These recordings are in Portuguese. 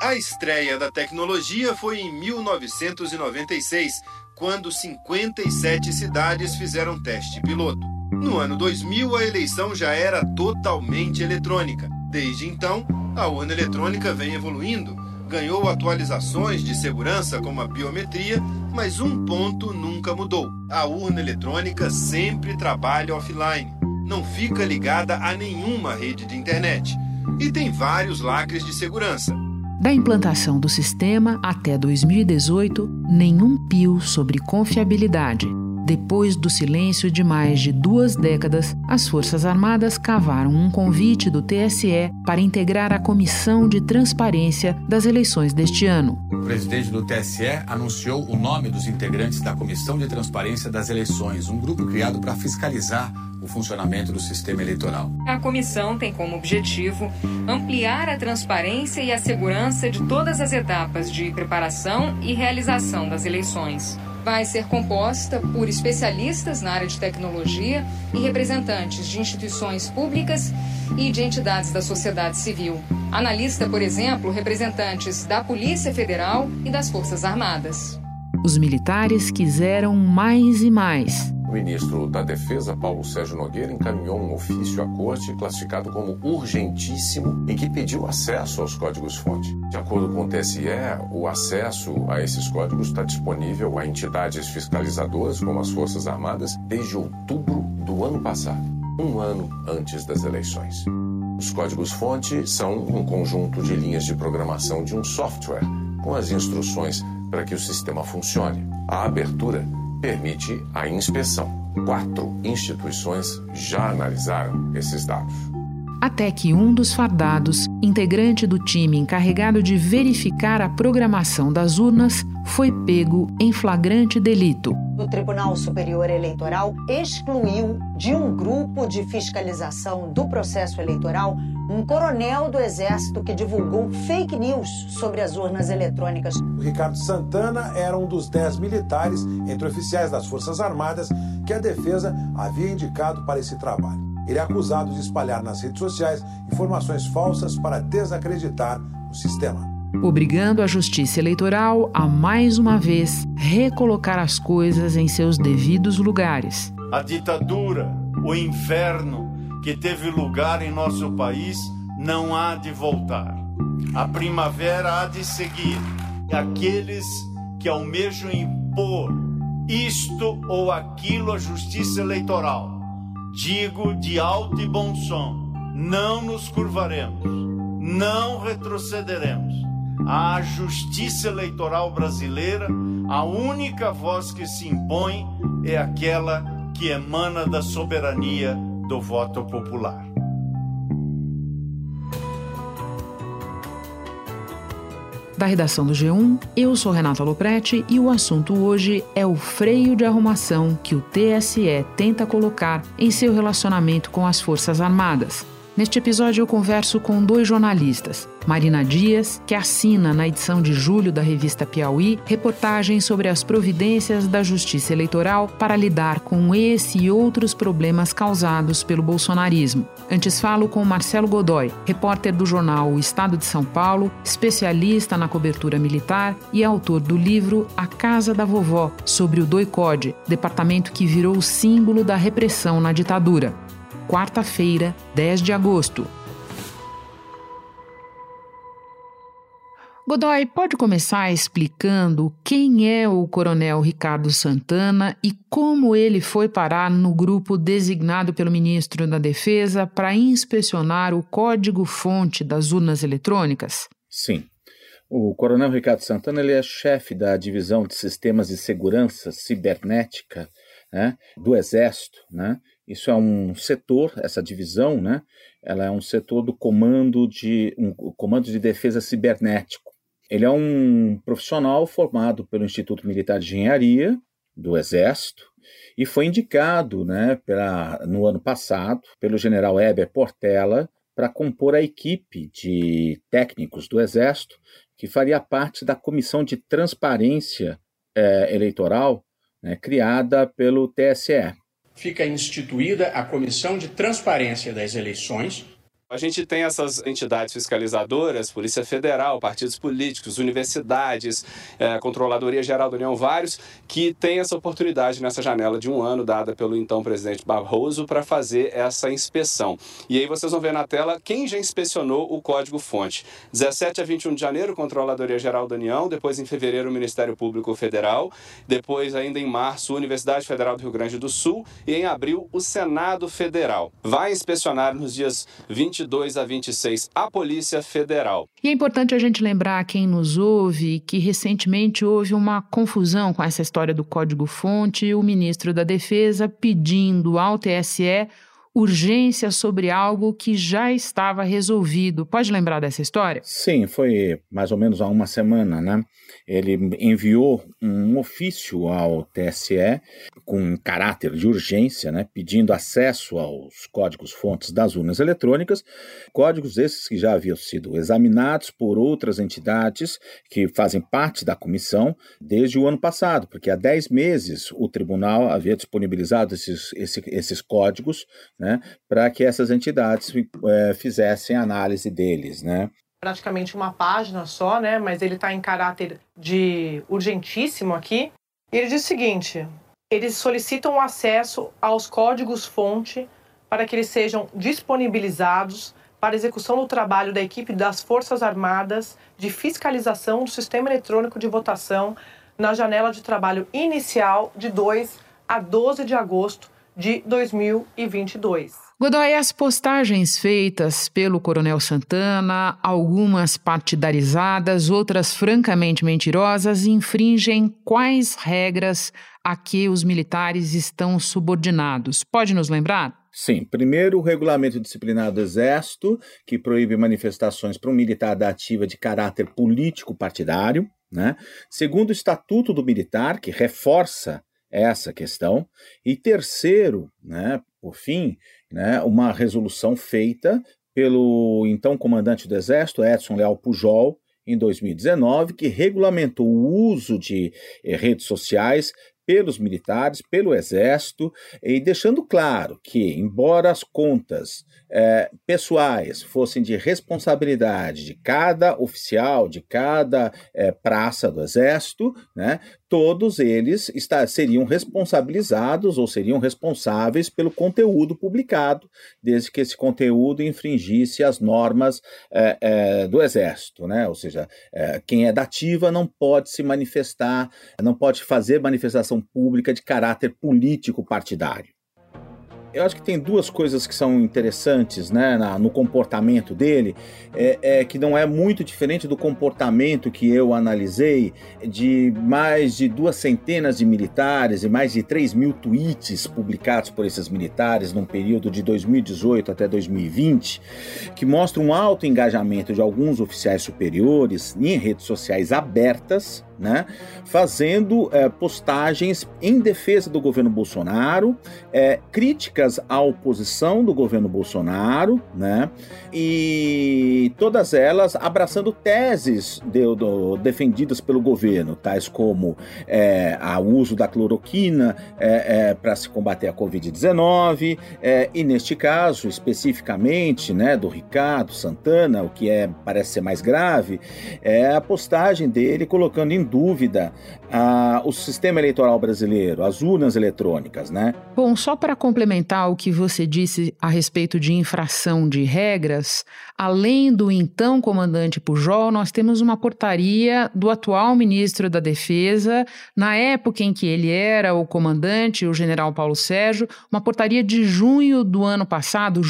A estreia da tecnologia foi em 1996, quando 57 cidades fizeram teste piloto. No ano 2000, a eleição já era totalmente eletrônica. Desde então, a urna eletrônica vem evoluindo. Ganhou atualizações de segurança como a biometria, mas um ponto nunca mudou. A urna eletrônica sempre trabalha offline. Não fica ligada a nenhuma rede de internet. E tem vários lacres de segurança. Da implantação do sistema até 2018, nenhum pio sobre confiabilidade. Depois do silêncio de mais de 2 décadas, as Forças Armadas cavaram um convite do TSE para integrar a Comissão de Transparência das eleições deste ano. O presidente do TSE anunciou o nome dos integrantes da Comissão de Transparência das Eleições, um grupo criado para fiscalizar o funcionamento do sistema eleitoral. A comissão tem como objetivo ampliar a transparência e a segurança de todas as etapas de preparação e realização das eleições. Vai ser composta por especialistas na área de tecnologia e representantes de instituições públicas e de entidades da sociedade civil. Analista, por exemplo, representantes da Polícia Federal e das Forças Armadas. Os militares quiseram mais e mais. O ministro da Defesa, Paulo Sérgio Nogueira, encaminhou um ofício à Corte classificado como urgentíssimo, em que pediu acesso aos códigos-fonte. De acordo com o TSE, o acesso a esses códigos está disponível a entidades fiscalizadoras, como as Forças Armadas, desde outubro do ano passado, um ano antes das eleições. Os códigos-fonte são um conjunto de linhas de programação de um software, com as instruções para que o sistema funcione. A abertura permite a inspeção. 4 instituições já analisaram esses dados. Até que um dos fardados, integrante do time encarregado de verificar a programação das urnas, foi pego em flagrante delito. O Tribunal Superior Eleitoral excluiu de um grupo de fiscalização do processo eleitoral um coronel do Exército que divulgou fake news sobre as urnas eletrônicas. O Ricardo Santana era um dos 10 militares, entre oficiais das Forças Armadas, que a defesa havia indicado para esse trabalho. Ele é acusado de espalhar nas redes sociais informações falsas para desacreditar o sistema. Obrigando a Justiça Eleitoral a, mais uma vez, recolocar as coisas em seus devidos lugares. A ditadura, o inferno que teve lugar em nosso país não há de voltar. A primavera há de seguir. Aqueles que almejam impor isto ou aquilo à Justiça Eleitoral, digo de alto e bom som, não nos curvaremos, não retrocederemos. A Justiça Eleitoral brasileira, a única voz que se impõe é aquela que emana da soberania do voto popular. Da redação do G1, eu sou Renata Lopretti e o assunto hoje é o freio de arrumação que o TSE tenta colocar em seu relacionamento com as Forças Armadas. Neste episódio eu converso com 2 jornalistas, Marina Dias, que assina na edição de julho da revista Piauí reportagens sobre as providências da Justiça Eleitoral para lidar com esse e outros problemas causados pelo bolsonarismo. Antes falo com Marcelo Godoy, repórter do jornal O Estado de São Paulo, especialista na cobertura militar e autor do livro A Casa da Vovó, sobre o DOI-CODE, departamento que virou símbolo da repressão na ditadura. Quarta-feira, 10 de agosto. Godoy, pode começar explicando quem é o coronel Ricardo Santana e como ele foi parar no grupo designado pelo ministro da Defesa para inspecionar o código-fonte das urnas eletrônicas? Sim. O coronel Ricardo Santana ele é chefe da Divisão de Sistemas de Segurança Cibernética, né, do Exército, né? Isso é um setor, essa divisão, né? Ela é um setor do Comando de Defesa Cibernético. Ele é um profissional formado pelo Instituto Militar de Engenharia do Exército e foi indicado, né, no ano passado pelo general Heber Portela para compor a equipe de técnicos do Exército que faria parte da Comissão de Transparência Eleitoral, né, criada pelo TSE. Fica instituída a Comissão de Transparência das Eleições. A gente tem essas entidades fiscalizadoras, Polícia Federal, partidos políticos, universidades, Controladoria Geral da União, vários, que têm essa oportunidade nessa janela de 1 ano dada pelo então presidente Barroso para fazer essa inspeção. E aí vocês vão ver na tela quem já inspecionou o código-fonte. 17 a 21 de janeiro, Controladoria Geral da União, depois em fevereiro o Ministério Público Federal, depois ainda em março Universidade Federal do Rio Grande do Sul e em abril o Senado Federal. Vai inspecionar nos dias 22 a 26 a Polícia Federal. E é importante a gente lembrar a quem nos ouve que recentemente houve uma confusão com essa história do código-fonte e o ministro da Defesa pedindo ao TSE urgência sobre algo que já estava resolvido. Pode lembrar dessa história? Sim, foi mais ou menos há uma semana, né? Ele enviou um ofício ao TSE com caráter de urgência, né? Pedindo acesso aos códigos-fontes das urnas eletrônicas, códigos esses que já haviam sido examinados por outras entidades que fazem parte da comissão desde o ano passado, porque há 10 meses o tribunal havia disponibilizado esses códigos, né, para que essas entidades fizessem análise deles, né? Praticamente uma página só, né, mas ele está em caráter de urgentíssimo aqui. E ele diz o seguinte: eles solicitam acesso aos códigos-fonte para que eles sejam disponibilizados para execução do trabalho da equipe das Forças Armadas de fiscalização do sistema eletrônico de votação na janela de trabalho inicial de 2 a 12 de agosto de 2022. Godoy, as postagens feitas pelo Coronel Santana, algumas partidarizadas, outras francamente mentirosas, infringem quais regras a que os militares estão subordinados? Pode nos lembrar? Sim, primeiro o regulamento disciplinar do Exército, que proíbe manifestações para um militar da ativa de caráter político partidário, né? Segundo o Estatuto do Militar, que reforça essa questão, e terceiro, né, por fim, né, uma resolução feita pelo então comandante do Exército, Edson Leal Pujol, em 2019, que regulamentou o uso de redes sociais pelos militares, pelo Exército, e deixando claro que, embora as contas pessoais fossem de responsabilidade de cada oficial, de cada praça do Exército, né, todos eles seriam responsabilizados ou seriam responsáveis pelo conteúdo publicado, desde que esse conteúdo infringisse as normas do Exército, né? Ou seja, quem é da ativa não pode se manifestar, não pode fazer manifestação pública de caráter político partidário. Eu acho que tem duas coisas que são interessantes, né, no comportamento dele, que não é muito diferente do comportamento que eu analisei de mais de 200 de militares e mais de 3.000 tweets publicados por esses militares num período de 2018 até 2020, que mostra um alto engajamento de alguns oficiais superiores em redes sociais abertas, né, fazendo postagens em defesa do governo Bolsonaro, críticas à oposição do governo Bolsonaro, né, e todas elas abraçando teses defendidas pelo governo, tais como o uso da cloroquina para se combater a Covid-19, e neste caso, especificamente, né, do Ricardo Santana, o que parece ser mais grave, é a postagem dele colocando em dúvida o sistema eleitoral brasileiro, as urnas eletrônicas, né? Bom, só para complementar o que você disse a respeito de infração de regras, além do então comandante Pujol, nós temos uma portaria do atual ministro da Defesa, na época em que ele era o comandante, o general Paulo Sérgio, uma portaria de julho do ano passado,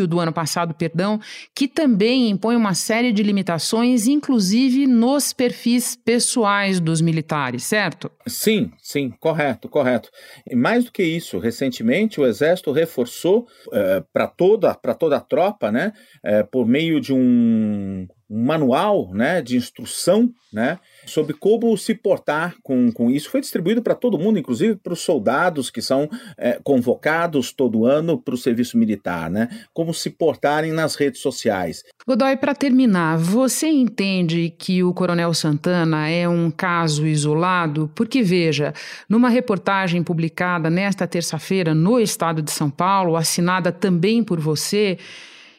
que também impõe uma série de limitações, inclusive nos perfis pessoais dos militares, certo? Sim, correto. E mais do que isso, recentemente o Exército reforçou para toda a tropa, né, por meio de um manual, né, de instrução, né, sobre como se portar com isso. Foi distribuído para todo mundo, inclusive para os soldados que são convocados todo ano para o serviço militar, né, como se portarem nas redes sociais. Godoy, para terminar, você entende que o Coronel Santana é um caso isolado? Porque, veja, numa reportagem publicada nesta terça-feira no Estado de São Paulo, assinada também por você,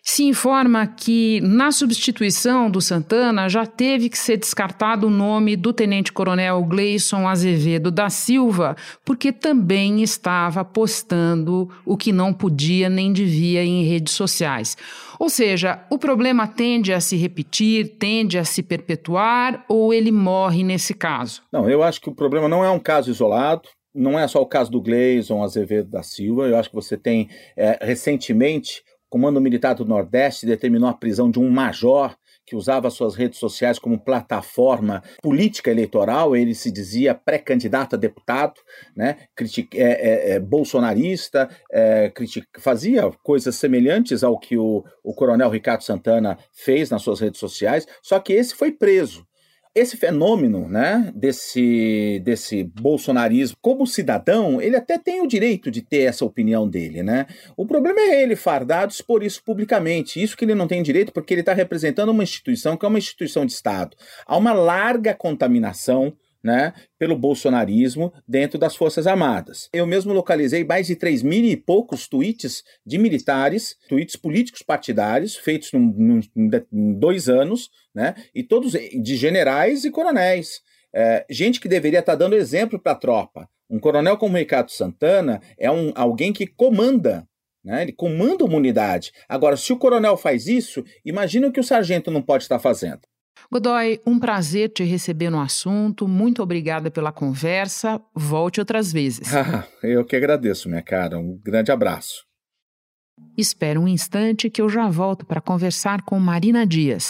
Se informa que, na substituição do Santana, já teve que ser descartado o nome do tenente-coronel Gleison Azevedo da Silva, porque também estava postando o que não podia nem devia em redes sociais. Ou seja, o problema tende a se repetir, tende a se perpetuar, ou ele morre nesse caso? Não, eu acho que o problema não é um caso isolado. Não é só o caso do Gleison Azevedo da Silva. Eu acho que você tem, recentemente, o Comando Militar do Nordeste determinou a prisão de um major que usava suas redes sociais como plataforma política eleitoral. Ele se dizia pré-candidato a deputado, né? Bolsonarista, fazia coisas semelhantes ao que o coronel Ricardo Santana fez nas suas redes sociais, só que esse foi preso. Esse fenômeno, né, desse bolsonarismo, como cidadão, ele até tem o direito de ter essa opinião dele, né? O problema é ele fardado expor isso publicamente. Isso que ele não tem direito porque ele está representando uma instituição que é uma instituição de Estado. Há uma larga contaminação, né, pelo bolsonarismo dentro das Forças Armadas. Eu mesmo localizei mais de 3.000 e poucos tweets de militares, tweets políticos partidários, feitos em 2 anos, né, e todos de generais e coronéis. Gente que deveria estar dando exemplo para a tropa. Um coronel como Ricardo Santana é alguém que comanda, né, ele comanda uma unidade. Agora, se o coronel faz isso, imagina o que o sargento não pode estar fazendo. Godoy, um prazer te receber no assunto, muito obrigada pela conversa, volte outras vezes. Eu que agradeço, minha cara, um grande abraço. Espera um instante que eu já volto para conversar com Marina Dias.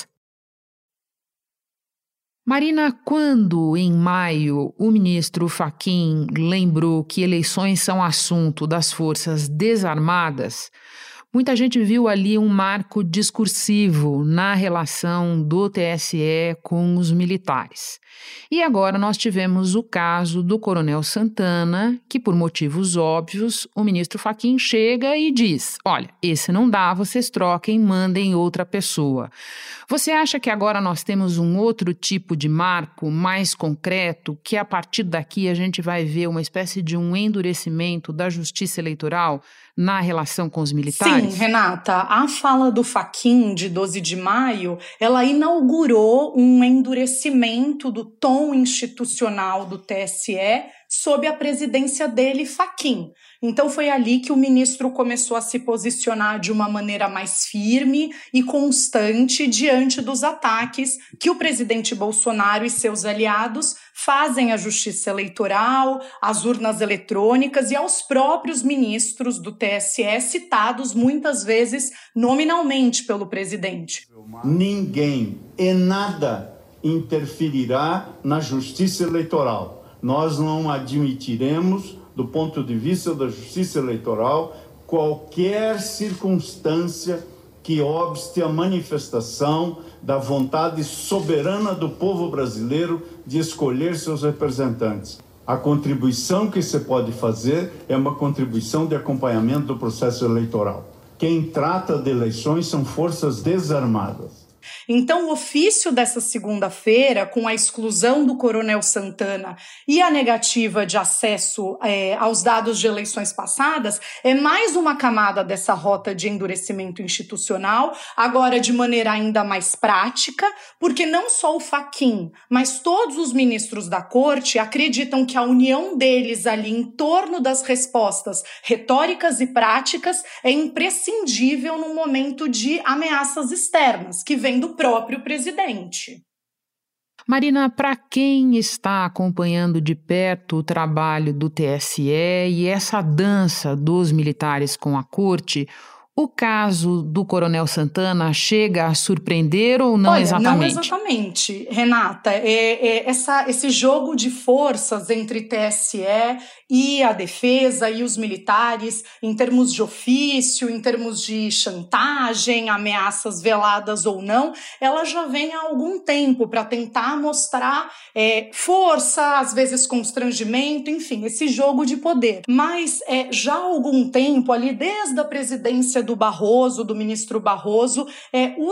Marina, quando, em maio, o ministro Fachin lembrou que eleições são assunto das Forças Desarmadas, muita gente viu ali um marco discursivo na relação do TSE com os militares. E agora nós tivemos o caso do coronel Santana, que por motivos óbvios, o ministro Fachin chega e diz, olha, esse não dá, vocês troquem, mandem outra pessoa. Você acha que agora nós temos um outro tipo de marco mais concreto, que a partir daqui a gente vai ver uma espécie de um endurecimento da justiça eleitoral na relação com os militares? Sim, Renata, a fala do Fachin de 12 de maio, ela inaugurou um endurecimento do tom institucional do TSE sob a presidência dele, Fachin. Então foi ali que o ministro começou a se posicionar de uma maneira mais firme e constante diante dos ataques que o presidente Bolsonaro e seus aliados fazem à justiça eleitoral, às urnas eletrônicas e aos próprios ministros do TSE, citados muitas vezes nominalmente pelo presidente. Ninguém e nada interferirá na justiça eleitoral. Nós não admitiremos, do ponto de vista da justiça eleitoral, qualquer circunstância que obste a manifestação da vontade soberana do povo brasileiro de escolher seus representantes. A contribuição que se pode fazer é uma contribuição de acompanhamento do processo eleitoral. Quem trata de eleições são forças desarmadas. Então, o ofício dessa segunda-feira, com a exclusão do coronel Santana e a negativa de acesso aos dados de eleições passadas, é mais uma camada dessa rota de endurecimento institucional, agora de maneira ainda mais prática, porque não só o Fachin, mas todos os ministros da corte acreditam que a união deles ali em torno das respostas retóricas e práticas é imprescindível num momento de ameaças externas, que vem do próprio presidente. Marina, para quem está acompanhando de perto o trabalho do TSE e essa dança dos militares com a corte, o caso do coronel Santana chega a surpreender ou não? Olha, exatamente? Não exatamente, Renata. Esse jogo de forças entre TSE e a defesa e os militares, em termos de ofício, em termos de chantagem, ameaças veladas ou não, ela já vem há algum tempo para tentar mostrar força, às vezes constrangimento, enfim, esse jogo de poder. Mas já há algum tempo, ali desde a presidência do Barroso, do ministro Barroso, os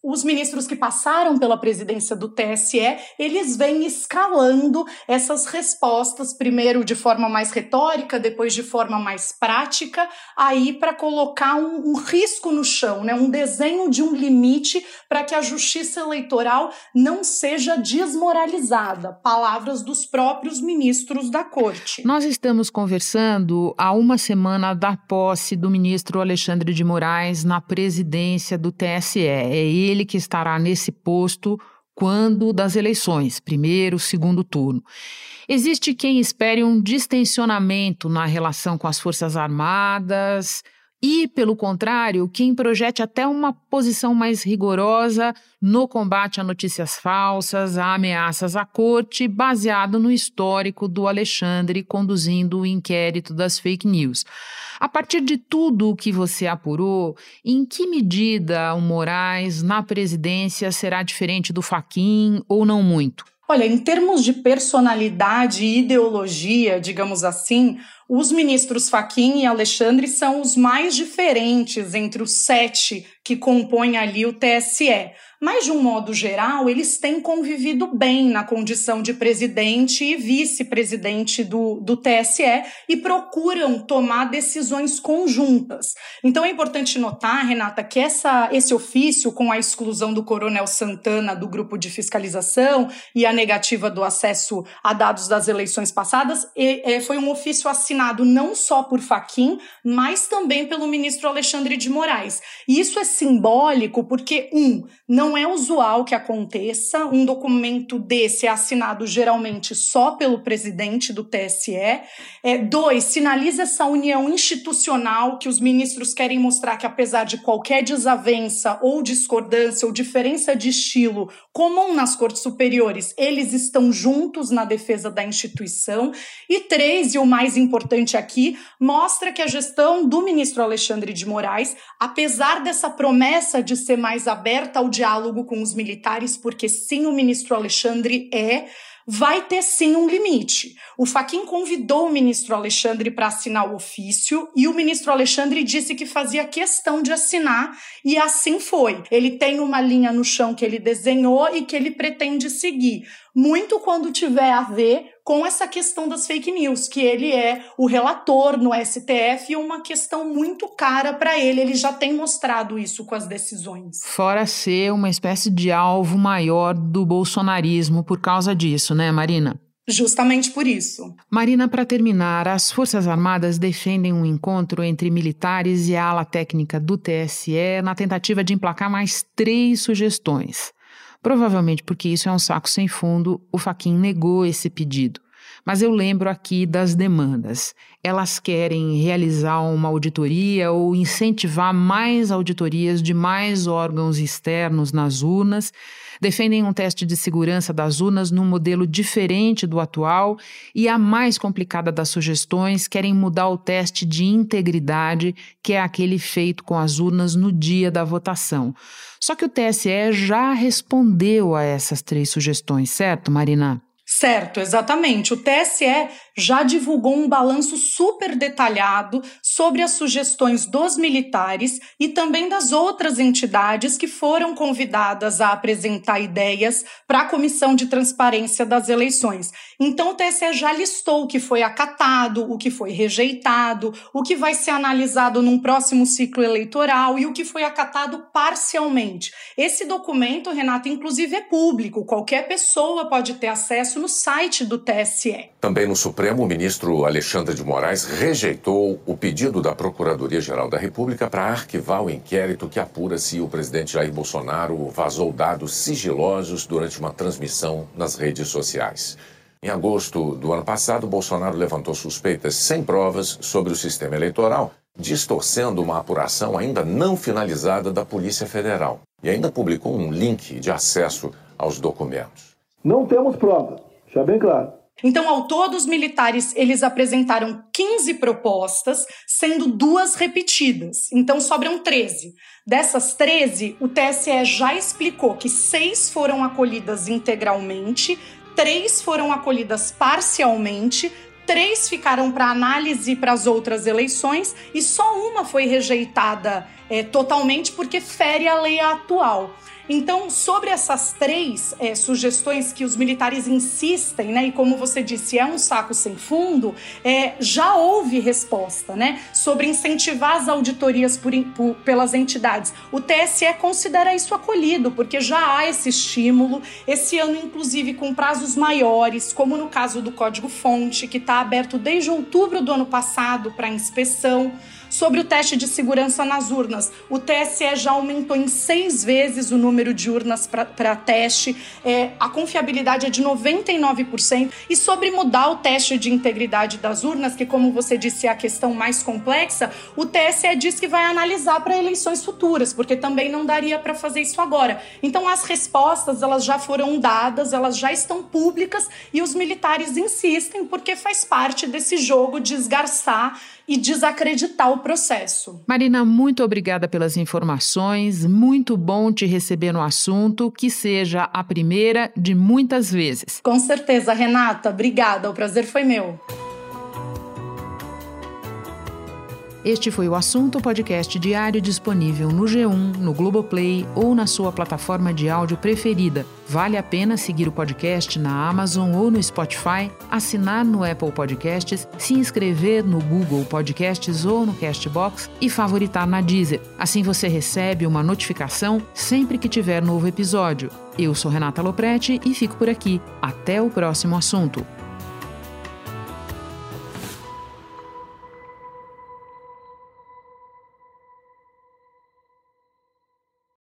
os ministros que passaram pela presidência do TSE, eles vêm escalando essas respostas, primeiro de forma mais retórica, depois de forma mais prática, aí para colocar um risco no chão, né? Um desenho de um limite para que a justiça eleitoral não seja desmoralizada. Palavras dos próprios ministros da Corte. Nós estamos conversando há uma semana da posse do ministro Alexandre de Moraes na presidência do TSE. É ele que estará nesse posto quando das eleições, primeiro, segundo turno. Existe quem espere um distensionamento na relação com as Forças Armadas e, pelo contrário, quem projete até uma posição mais rigorosa no combate a notícias falsas, a ameaças à corte, baseado no histórico do Alexandre conduzindo o inquérito das fake news. A partir de tudo o que você apurou, em que medida o Moraes na presidência será diferente do Fachin ou não muito? Olha, em termos de personalidade e ideologia, digamos assim, os ministros Fachin e Alexandre são os mais diferentes entre os 7 que compõem ali o TSE. Mas, de um modo geral, eles têm convivido bem na condição de presidente e vice-presidente do TSE e procuram tomar decisões conjuntas. Então, é importante notar, Renata, que esse ofício, com a exclusão do Coronel Santana do grupo de fiscalização e a negativa do acesso a dados das eleições passadas, foi um ofício assinado não só por Fachin, mas também pelo ministro Alexandre de Moraes. E isso é simbólico porque, não é usual que aconteça, um documento desse é assinado geralmente só pelo presidente do TSE. 2, sinaliza essa união institucional que os ministros querem mostrar que, apesar de qualquer desavença ou discordância ou diferença de estilo comum nas cortes superiores, eles estão juntos na defesa da instituição. E 3, e o mais importante aqui, mostra que a gestão do ministro Alexandre de Moraes, apesar dessa promessa de ser mais aberta ao diálogo com os militares, porque sim, o ministro Alexandre vai ter sim um limite. O Fachin convidou o ministro Alexandre para assinar o ofício e o ministro Alexandre disse que fazia questão de assinar e assim foi. Ele tem uma linha no chão que ele desenhou e que ele pretende seguir, muito quando tiver a ver com essa questão das fake news, que ele é o relator no STF e uma questão muito cara para ele. Ele já tem mostrado isso com as decisões. Fora ser uma espécie de alvo maior do bolsonarismo por causa disso, né, Marina? Justamente por isso. Marina, para terminar, as Forças Armadas defendem um encontro entre militares e a ala técnica do TSE na tentativa de emplacar mais 3 sugestões. Provavelmente porque isso é um saco sem fundo, o Fachin negou esse pedido. Mas eu lembro aqui das demandas. Elas querem realizar uma auditoria ou incentivar mais auditorias de mais órgãos externos nas urnas, defendem um teste de segurança das urnas num modelo diferente do atual e, a mais complicada das sugestões, querem mudar o teste de integridade, que é aquele feito com as urnas no dia da votação. Só que o TSE já respondeu a essas 3 sugestões, certo, Marina? Certo, exatamente. O TSE já divulgou um balanço super detalhado sobre as sugestões dos militares e também das outras entidades que foram convidadas a apresentar ideias para a Comissão de Transparência das Eleições. Então, o TSE já listou o que foi acatado, o que foi rejeitado, o que vai ser analisado num próximo ciclo eleitoral e o que foi acatado parcialmente. Esse documento, Renata, inclusive é público. Qualquer pessoa pode ter acesso no site do TSE. Também no Supremo, o ministro Alexandre de Moraes rejeitou o pedido da Procuradoria-Geral da República para arquivar o inquérito que apura se o presidente Jair Bolsonaro vazou dados sigilosos durante uma transmissão nas redes sociais. Em agosto do ano passado, Bolsonaro levantou suspeitas sem provas sobre o sistema eleitoral, distorcendo uma apuração ainda não finalizada da Polícia Federal. E ainda publicou um link de acesso aos documentos. Não temos provas. Já bem claro. Então, ao todo, os militares eles apresentaram 15 propostas, sendo 2 repetidas. Então, sobram 13. Dessas 13, o TSE já explicou que 6 foram acolhidas integralmente, 3 foram acolhidas parcialmente, 3 ficaram para análise para as outras eleições e só uma foi rejeitada totalmente porque fere a lei atual. Então, sobre essas 3 sugestões que os militares insistem, né, e como você disse, é um saco sem fundo, já houve resposta, né, sobre incentivar as auditorias pelas entidades. O TSE considera isso acolhido, porque já há esse estímulo, esse ano, inclusive, com prazos maiores, como no caso do código-fonte, que está aberto desde outubro do ano passado para inspeção. Sobre o teste de segurança nas urnas, o TSE já aumentou em 6 vezes o número de urnas para teste, a confiabilidade é de 99%. E sobre mudar o teste de integridade das urnas, que como você disse é a questão mais complexa, o TSE diz que vai analisar para eleições futuras, porque também não daria para fazer isso agora. Então as respostas elas já foram dadas, elas já estão públicas e os militares insistem porque faz parte desse jogo de esgarçar e desacreditar o processo. Marina, muito obrigada pelas informações, muito bom te receber no assunto, que seja a primeira de muitas vezes. Com certeza, Renata, obrigada, o prazer foi meu. Este foi o Assunto, podcast diário disponível no G1, no Globoplay ou na sua plataforma de áudio preferida. Vale a pena seguir o podcast na Amazon ou no Spotify, assinar no Apple Podcasts, se inscrever no Google Podcasts ou no Castbox e favoritar na Deezer. Assim você recebe uma notificação sempre que tiver novo episódio. Eu sou Renata Loprete e fico por aqui. Até o próximo assunto.